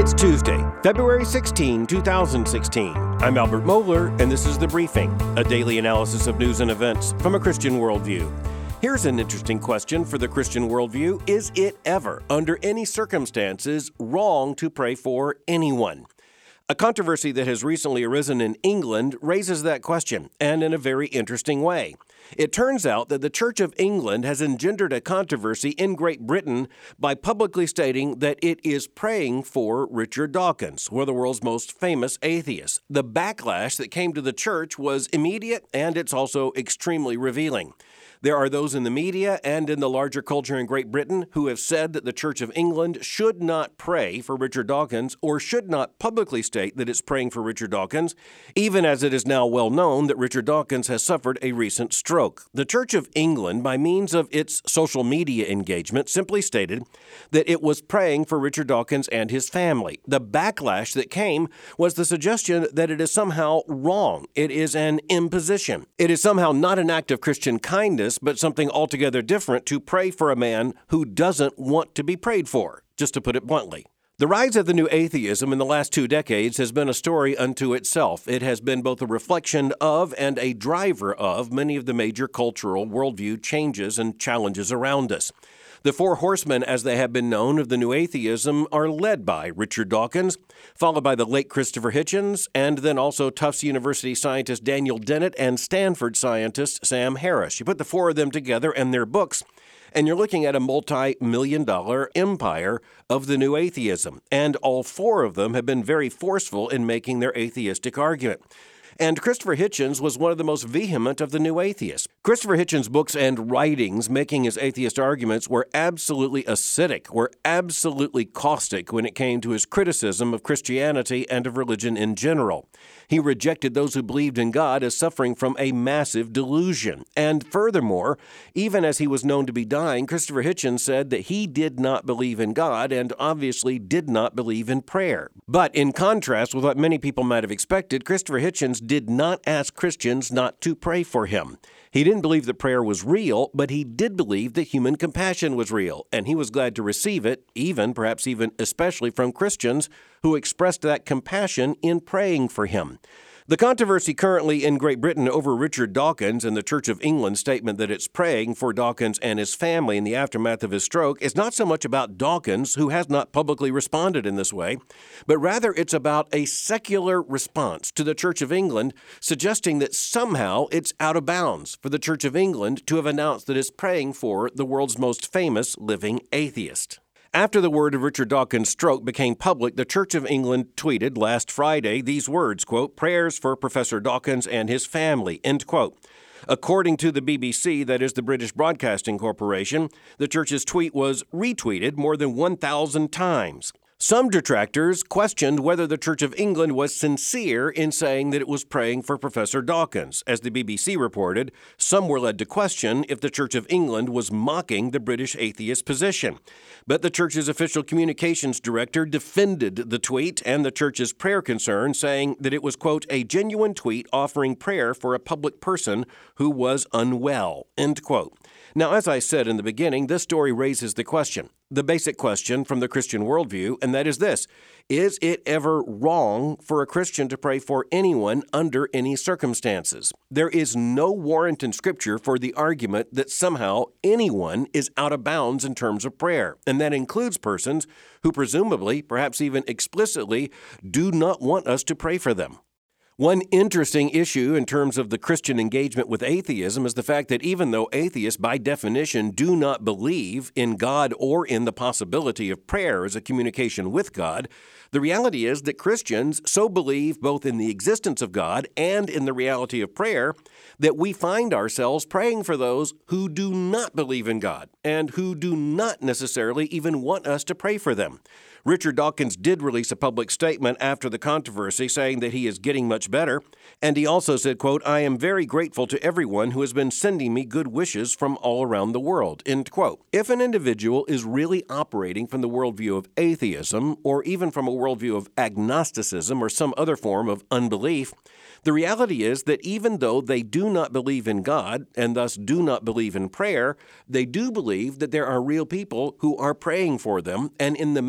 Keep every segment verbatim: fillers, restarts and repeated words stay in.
It's Tuesday, February sixteenth, twenty sixteen. I'm Albert Mohler, and this is The Briefing, a daily analysis of news and events from a Christian worldview. Here's an interesting question for the Christian worldview. Is it ever, under any circumstances, wrong to pray for anyone? A controversy that has recently arisen in England raises that question, and in a very interesting way. It turns out that the Church of England has engendered a controversy in Great Britain by publicly stating that it is praying for Richard Dawkins, one of the world's most famous atheists. The backlash that came to the church was immediate, and it's also extremely revealing. There are those in the media and in the larger culture in Great Britain who have said that the Church of England should not pray for Richard Dawkins or should not publicly state that it's praying for Richard Dawkins, even as it is now well known that Richard Dawkins has suffered a recent stroke. The Church of England, by means of its social media engagement, simply stated that it was praying for Richard Dawkins and his family. The backlash that came was the suggestion that it is somehow wrong. It is an imposition. It is somehow not an act of Christian kindness, but something altogether different to pray for a man who doesn't want to be prayed for, just to put it bluntly. The rise of the new atheism in the last two decades has been a story unto itself. It has been both a reflection of and a driver of many of the major cultural worldview changes and challenges around us. The four horsemen, as they have been known, of the new atheism are led by Richard Dawkins, followed by the late Christopher Hitchens, and then also Tufts University scientist Daniel Dennett and Stanford scientist Sam Harris. You put the four of them together and their books, and you're looking at a multi-million dollar empire of the new atheism. And all four of them have been very forceful in making their atheistic argument. And Christopher Hitchens was one of the most vehement of the new atheists. Christopher Hitchens' books and writings making his atheist arguments were absolutely acidic, were absolutely caustic when it came to his criticism of Christianity and of religion in general. He rejected those who believed in God as suffering from a massive delusion. And furthermore, even as he was known to be dying, Christopher Hitchens said that he did not believe in God and obviously did not believe in prayer. But in contrast with what many people might have expected, Christopher Hitchens did not ask Christians not to pray for him. He didn't believe that prayer was real, but he did believe that human compassion was real, and he was glad to receive it, even, perhaps even especially from Christians who expressed that compassion in praying for him. The controversy currently in Great Britain over Richard Dawkins and the Church of England's statement that it's praying for Dawkins and his family in the aftermath of his stroke is not so much about Dawkins, who has not publicly responded in this way, but rather it's about a secular response to the Church of England, suggesting that somehow it's out of bounds for the Church of England to have announced that it's praying for the world's most famous living atheist. After the word of Richard Dawkins' stroke became public, the Church of England tweeted last Friday these words, quote, "Prayers for Professor Dawkins and his family," end quote. According to the B B C, that is the British Broadcasting Corporation, the church's tweet was retweeted more than one thousand times. Some detractors questioned whether the Church of England was sincere in saying that it was praying for Professor Dawkins. As the B B C reported, some were led to question if the Church of England was mocking the British atheist position. But the church's official communications director defended the tweet and the church's prayer concern, saying that it was, quote, "a genuine tweet offering prayer for a public person who was unwell," end quote. Now, as I said in the beginning, this story raises the question, the basic question from the Christian worldview, and that is this: is it ever wrong for a Christian to pray for anyone under any circumstances? There is no warrant in Scripture for the argument that somehow anyone is out of bounds in terms of prayer, and that includes persons who presumably, perhaps even explicitly, do not want us to pray for them. One interesting issue in terms of the Christian engagement with atheism is the fact that even though atheists, by definition, do not believe in God or in the possibility of prayer as a communication with God, the reality is that Christians so believe both in the existence of God and in the reality of prayer that we find ourselves praying for those who do not believe in God and who do not necessarily even want us to pray for them. Richard Dawkins did release a public statement after the controversy saying that he is getting much better, and he also said, quote, "I am very grateful to everyone who has been sending me good wishes from all around the world," end quote. If an individual is really operating from the worldview of atheism, or even from a worldview of agnosticism or some other form of unbelief, the reality is that even though they do not believe in God, and thus do not believe in prayer, they do believe that there are real people who are praying for them, and in the main, they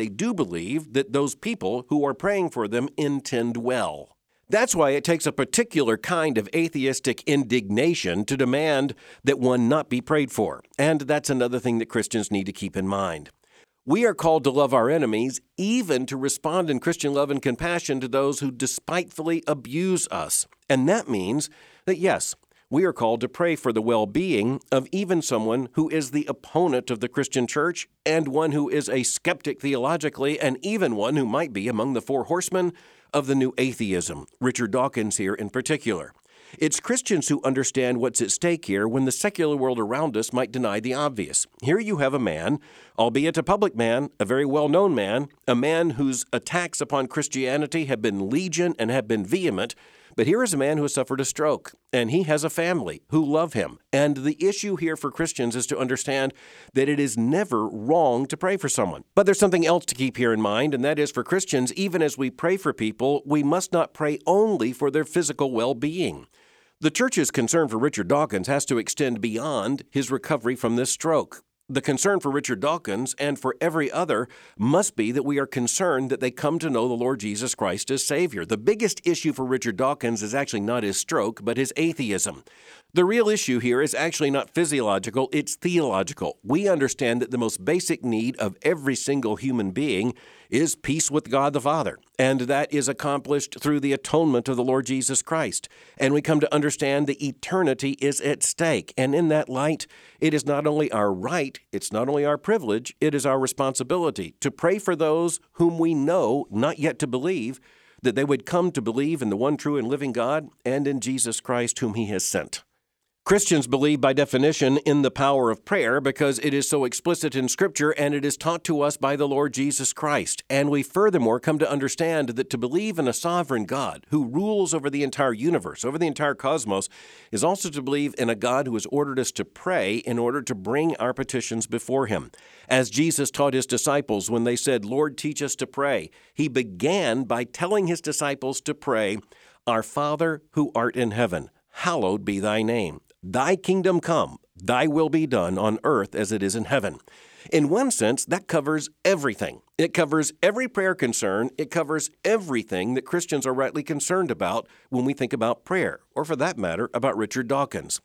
they do believe that those people who are praying for them intend well. That's why it takes a particular kind of atheistic indignation to demand that one not be prayed for. And that's another thing that Christians need to keep in mind. We are called to love our enemies, even to respond in Christian love and compassion to those who despitefully abuse us. And that means that, yes, we are called to pray for the well-being of even someone who is the opponent of the Christian church and one who is a skeptic theologically and even one who might be among the four horsemen of the new atheism, Richard Dawkins here in particular. It's Christians who understand what's at stake here when the secular world around us might deny the obvious. Here you have a man, albeit a public man, a very well-known man, a man whose attacks upon Christianity have been legion and have been vehement, but here is a man who has suffered a stroke, and he has a family who love him. And the issue here for Christians is to understand that it is never wrong to pray for someone. But there's something else to keep here in mind, and that is for Christians, even as we pray for people, we must not pray only for their physical well-being. The church's concern for Richard Dawkins has to extend beyond his recovery from this stroke. The concern for Richard Dawkins and for every other must be that we are concerned that they come to know the Lord Jesus Christ as Savior. The biggest issue for Richard Dawkins is actually not his stroke, but his atheism. The real issue here is actually not physiological, it's theological. We understand that the most basic need of every single human being is peace with God the Father, and that is accomplished through the atonement of the Lord Jesus Christ. And we come to understand that eternity is at stake, and in that light, it is not only our right, it's not only our privilege, it is our responsibility to pray for those whom we know not yet to believe, that they would come to believe in the one true and living God and in Jesus Christ whom He has sent. Christians believe by definition in the power of prayer because it is so explicit in Scripture and it is taught to us by the Lord Jesus Christ. And we furthermore come to understand that to believe in a sovereign God who rules over the entire universe, over the entire cosmos, is also to believe in a God who has ordered us to pray in order to bring our petitions before Him. As Jesus taught His disciples when they said, "Lord, teach us to pray," He began by telling His disciples to pray, "Our Father who art in heaven, hallowed be thy name. Thy kingdom come, thy will be done on earth as it is in heaven." In one sense, that covers everything. It covers every prayer concern. It covers everything that Christians are rightly concerned about when we think about prayer, or for that matter, about Richard Dawkins.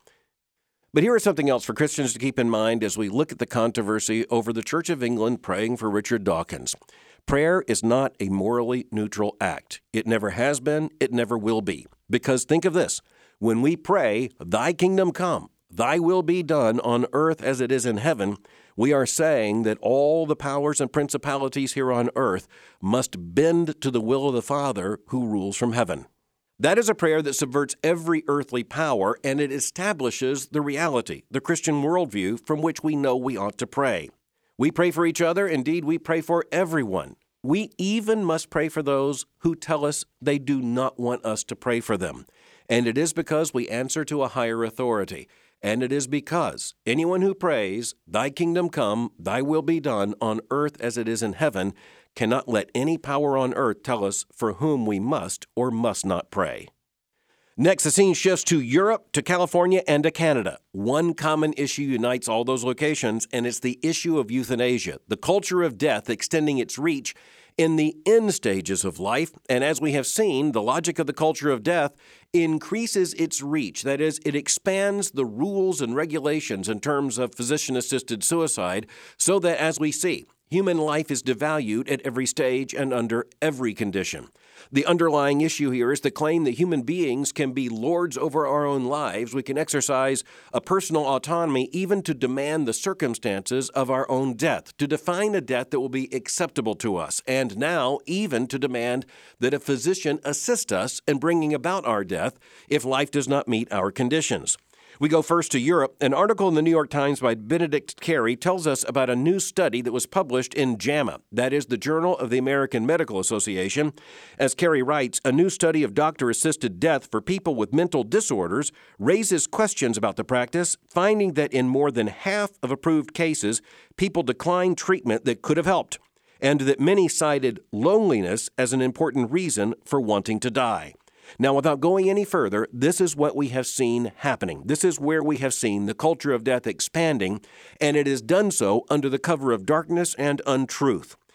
But here is something else for Christians to keep in mind as we look at the controversy over the Church of England praying for Richard Dawkins. Prayer is not a morally neutral act. It never has been. It never will be. Because think of this. When we pray, "Thy kingdom come, thy will be done on earth as it is in heaven," we are saying that all the powers and principalities here on earth must bend to the will of the Father who rules from heaven. That is a prayer that subverts every earthly power, and it establishes the reality, the Christian worldview from which we know we ought to pray. We pray for each other. Indeed, we pray for everyone. We even must pray for those who tell us they do not want us to pray for them. And it is because we answer to a higher authority. And it is because anyone who prays, "Thy kingdom come, thy will be done on earth as it is in heaven," cannot let any power on earth tell us for whom we must or must not pray. Next, the scene shifts to Europe, to California, and to Canada. One common issue unites all those locations, and it's the issue of euthanasia, the culture of death extending its reach in the end stages of life. And as we have seen, the logic of the culture of death increases its reach. That is, it expands the rules and regulations in terms of physician-assisted suicide so that, as we see, human life is devalued at every stage and under every condition. The underlying issue here is the claim that human beings can be lords over our own lives. We can exercise a personal autonomy even to demand the circumstances of our own death, to define a death that will be acceptable to us, and now even to demand that a physician assist us in bringing about our death if life does not meet our conditions. We go first to Europe. An article in the New York Times by Benedict Carey tells us about a new study that was published in JAMA, that is the Journal of the American Medical Association. As Carey writes, a new study of doctor-assisted death for people with mental disorders raises questions about the practice, finding that in more than half of approved cases, people declined treatment that could have helped, and that many cited loneliness as an important reason for wanting to die. Now, without going any further, this is what we have seen happening. This is where we have seen the culture of death expanding, and it is done so under the cover of darkness and untruth.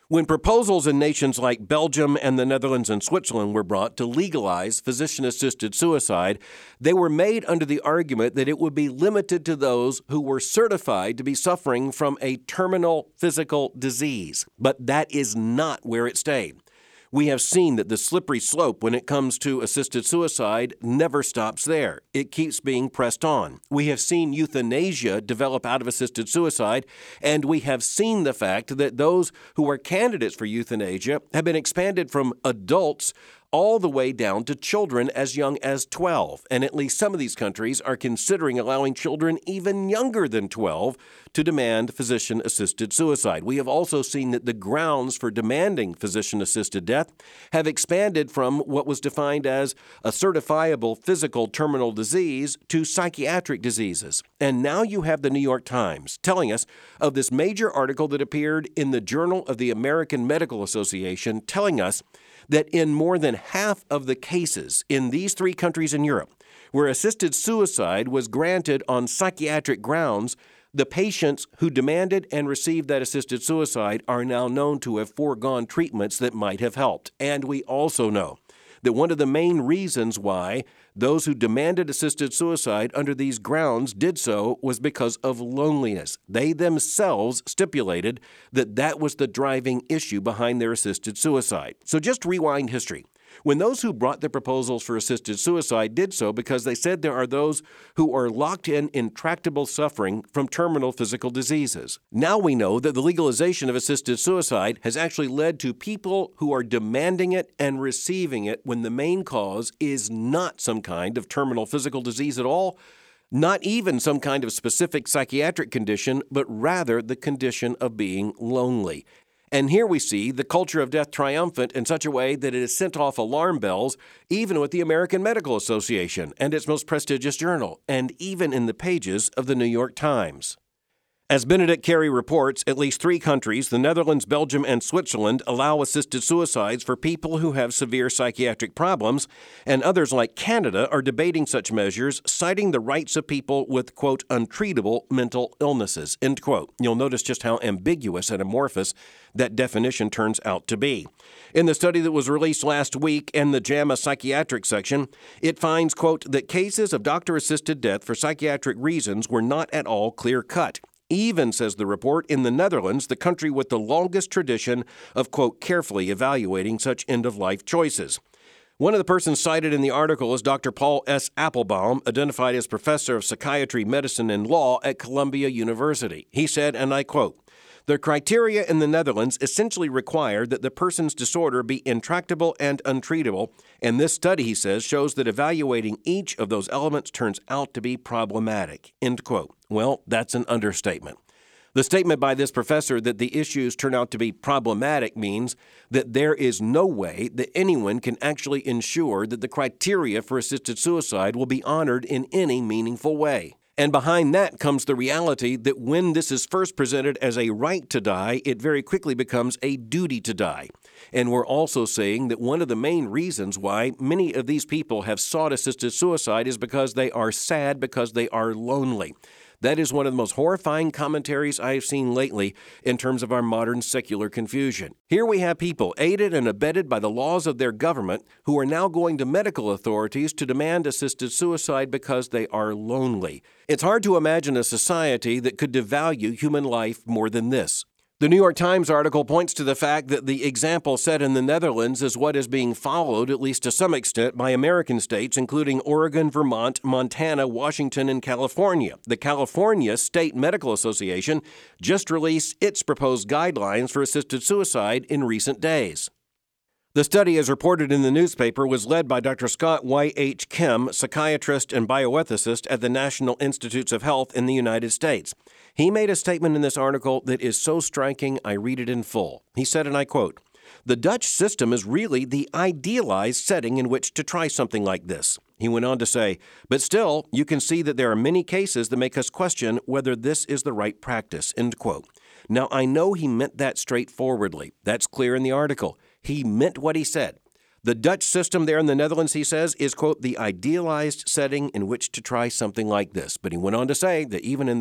When proposals in nations like Belgium and the Netherlands and Switzerland were brought to legalize physician-assisted suicide, they were made under the argument that it would be limited to those who were certified to be suffering from a terminal physical disease. But that is not where it stayed. We have seen that the slippery slope when it comes to assisted suicide never stops there. It keeps being pressed on. We have seen euthanasia develop out of assisted suicide, and we have seen the fact that those who are candidates for euthanasia have been expanded from adults all the way down to children as young as twelve. And at least some of these countries are considering allowing children even younger than twelve to demand physician-assisted suicide. We have also seen that the grounds for demanding physician-assisted death have expanded from what was defined as a certifiable physical terminal disease to psychiatric diseases. And now you have the New York Times telling us of this major article that appeared in the Journal of the American Medical Association telling us that in more than half of the cases in these three countries in Europe where assisted suicide was granted on psychiatric grounds, the patients who demanded and received that assisted suicide are now known to have foregone treatments that might have helped. And we also know that one of the main reasons why those who demanded assisted suicide under these grounds did so was because of loneliness. They themselves stipulated that that was the driving issue behind their assisted suicide. So just rewind history. When those who brought the proposals for assisted suicide did so because they said there are those who are locked in intractable suffering from terminal physical diseases. Now we know that the legalization of assisted suicide has actually led to people who are demanding it and receiving it when the main cause is not some kind of terminal physical disease at all, not even some kind of specific psychiatric condition, but rather the condition of being lonely. And here we see the culture of death triumphant in such a way that it has sent off alarm bells, even with the American Medical Association and its most prestigious journal, and even in the pages of the New York Times. As Benedict Carey reports, at least three countries, the Netherlands, Belgium, and Switzerland, allow assisted suicides for people who have severe psychiatric problems, and others like Canada are debating such measures, citing the rights of people with, quote, untreatable mental illnesses, end quote. You'll notice just how ambiguous and amorphous that definition turns out to be. In the study that was released last week in the JAMA Psychiatric section, it finds, quote, that cases of doctor-assisted death for psychiatric reasons were not at all clear-cut. Even, says the report, in the Netherlands, the country with the longest tradition of, quote, carefully evaluating such end-of-life choices. One of the persons cited in the article is Doctor Paul S. Applebaum, identified as professor of psychiatry, medicine, and law at Columbia University. He said, and I quote, "The criteria in the Netherlands essentially require that the person's disorder be intractable and untreatable, and this study," he says, "shows that evaluating each of those elements turns out to be problematic," end quote. Well, that's an understatement. The statement by this professor that the issues turn out to be problematic means that there is no way that anyone can actually ensure that the criteria for assisted suicide will be honored in any meaningful way. And behind that comes the reality that when this is first presented as a right to die, it very quickly becomes a duty to die. And we're also saying that one of the main reasons why many of these people have sought assisted suicide is because they are sad, because they are lonely. That is one of the most horrifying commentaries I have seen lately in terms of our modern secular confusion. Here we have people aided and abetted by the laws of their government who are now going to medical authorities to demand assisted suicide because they are lonely. It's hard to imagine a society that could devalue human life more than this. The New York Times article points to the fact that the example set in the Netherlands is what is being followed, at least to some extent, by American states, including Oregon, Vermont, Montana, Washington, and California. The California State Medical Association just released its proposed guidelines for assisted suicide in recent days. The study, as reported in the newspaper, was led by Doctor Scott Y H Kim, psychiatrist and bioethicist at the National Institutes of Health in the United States. He made a statement in this article that is so striking, I read it in full. He said, and I quote, "The Dutch system is really the idealized setting in which to try something like this." He went on to say, "But still, you can see that there are many cases that make us question whether this is the right practice," end quote. Now, I know he meant that straightforwardly. That's clear in the article. He meant what he said. The Dutch system there in the Netherlands, he says, is, quote, the idealized setting in which to try something like this. But he went on to say that even in this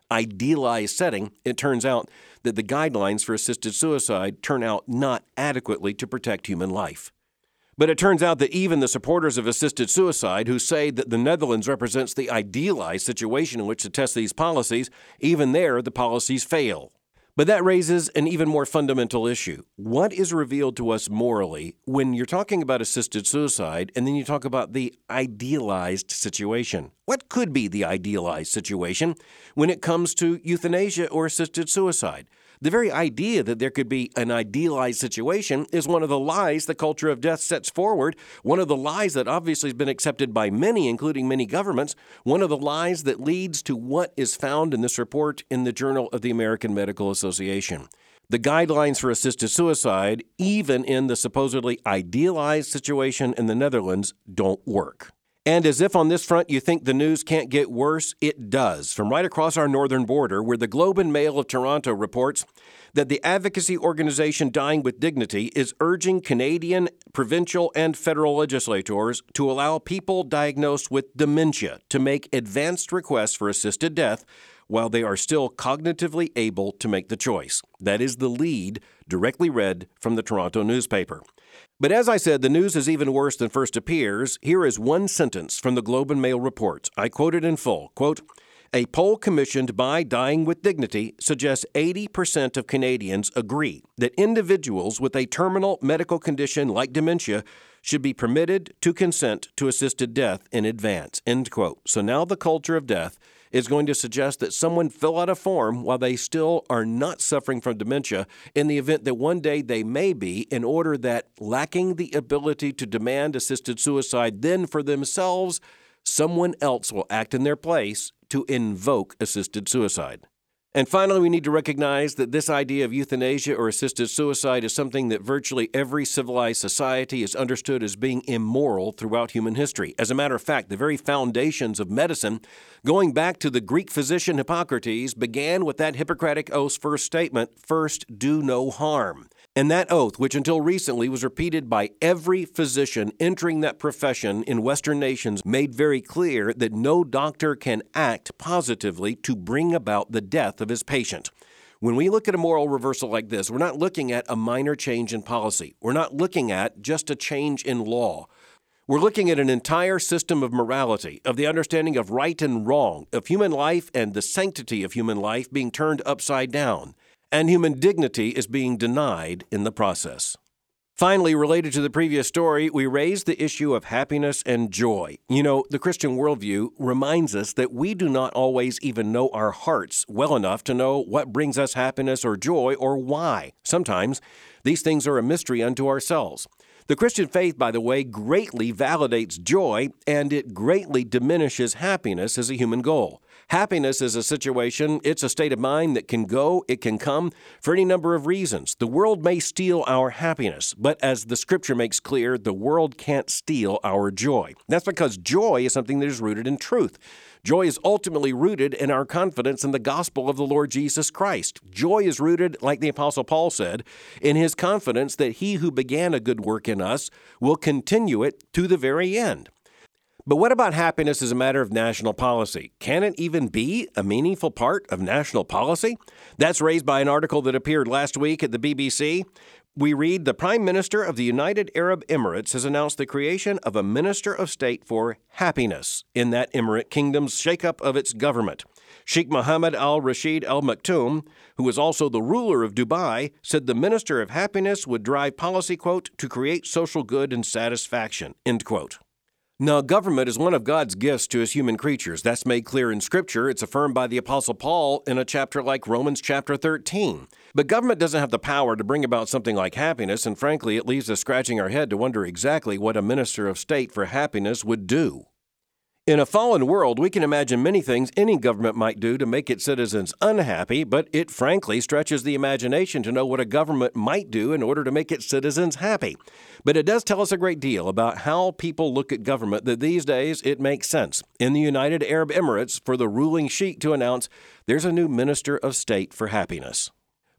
idealized setting, it turns out that the guidelines for assisted suicide turn out not adequately to protect human life. But it turns out that even the supporters of assisted suicide who say that the Netherlands represents the idealized situation in which to test these policies, even there the policies fail. But that raises an even more fundamental issue. What is revealed to us morally when you're talking about assisted suicide and then you talk about the idealized situation? What could be the idealized situation when it comes to euthanasia or assisted suicide? The very idea that there could be an idealized situation is one of the lies the culture of death sets forward, one of the lies that obviously has been accepted by many, including many governments, one of the lies that leads to what is found in this report in the Journal of the American Medical Association. The guidelines for assisted suicide, even in the supposedly idealized situation in the Netherlands, don't work. And as if on this front you think the news can't get worse, it does. From right across our northern border, where the Globe and Mail of Toronto reports that the advocacy organization Dying with Dignity is urging Canadian, provincial, and federal legislators to allow people diagnosed with dementia to make advanced requests for assisted death while they are still cognitively able to make the choice. That is the lead directly read from the Toronto newspaper. But as I said, the news is even worse than first appears. Here is one sentence from the Globe and Mail report. I quote it in full. Quote, "A poll commissioned by Dying with Dignity suggests eighty percent of Canadians agree that individuals with a terminal medical condition like dementia should be permitted to consent to assisted death in advance." End quote. So now the culture of death is going to suggest that someone fill out a form while they still are not suffering from dementia in the event that one day they may be, in order that, lacking the ability to demand assisted suicide then for themselves, someone else will act in their place to invoke assisted suicide. And finally, we need to recognize that this idea of euthanasia or assisted suicide is something that virtually every civilized society has understood as being immoral throughout human history. As a matter of fact, the very foundations of medicine, going back to the Greek physician Hippocrates, began with that Hippocratic Oath's first statement, "First, do no harm." And that oath, which until recently was repeated by every physician entering that profession in Western nations, made very clear that no doctor can act positively to bring about the death of his patient. When we look at a moral reversal like this, we're not looking at a minor change in policy. We're not looking at just a change in law. We're looking at an entire system of morality, of the understanding of right and wrong, of human life and the sanctity of human life being turned upside down. And human dignity is being denied in the process. Finally, related to the previous story, we raise the issue of happiness and joy. You know, the Christian worldview reminds us that we do not always even know our hearts well enough to know what brings us happiness or joy or why. Sometimes these things are a mystery unto ourselves. The Christian faith, by the way, greatly validates joy, and it greatly diminishes happiness as a human goal. Happiness is a situation, it's a state of mind that can go, it can come for any number of reasons. The world may steal our happiness, but as the scripture makes clear, the world can't steal our joy. That's because joy is something that is rooted in truth. Joy is ultimately rooted in our confidence in the gospel of the Lord Jesus Christ. Joy is rooted, like the Apostle Paul said, in his confidence that he who began a good work in us will continue it to the very end. But what about happiness as a matter of national policy? Can it even be a meaningful part of national policy? That's raised by an article that appeared last week at the B B C. We read, the Prime Minister of the United Arab Emirates has announced the creation of a Minister of State for Happiness in that Emirate kingdom's shakeup of its government. Sheikh Mohammed Al Rashid Al Maktoum, who is also the ruler of Dubai, said the Minister of Happiness would drive policy, quote, to create social good and satisfaction, end quote. Now, government is one of God's gifts to his human creatures. That's made clear in Scripture. It's affirmed by the Apostle Paul in a chapter like Romans chapter thirteen. But government doesn't have the power to bring about something like happiness, and frankly, it leaves us scratching our head to wonder exactly what a minister of state for happiness would do. In a fallen world, we can imagine many things any government might do to make its citizens unhappy, but it frankly stretches the imagination to know what a government might do in order to make its citizens happy. But it does tell us a great deal about how people look at government that these days it makes sense. In the United Arab Emirates, for the ruling sheikh to announce there's a new Minister of State for Happiness.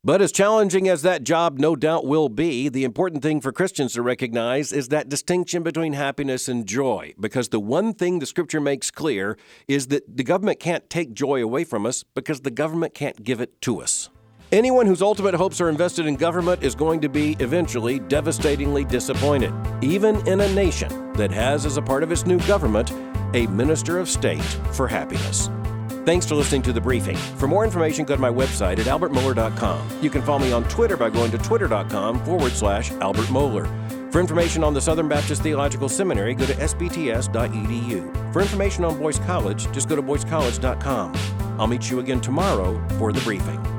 But as challenging as that job no doubt will be, the important thing for Christians to recognize is that distinction between happiness and joy, because the one thing the Scripture makes clear is that the government can't take joy away from us because the government can't give it to us. Anyone whose ultimate hopes are invested in government is going to be eventually devastatingly disappointed, even in a nation that has as a part of its new government a minister of state for happiness. Thanks for listening to The Briefing. For more information, go to my website at albert mohler dot com. You can follow me on Twitter by going to twitter.com forward slash Albert Mohler. For information on the Southern Baptist Theological Seminary, go to s b t s dot e d u. For information on Boyce College, just go to boyce college dot com. I'll meet you again tomorrow for The Briefing.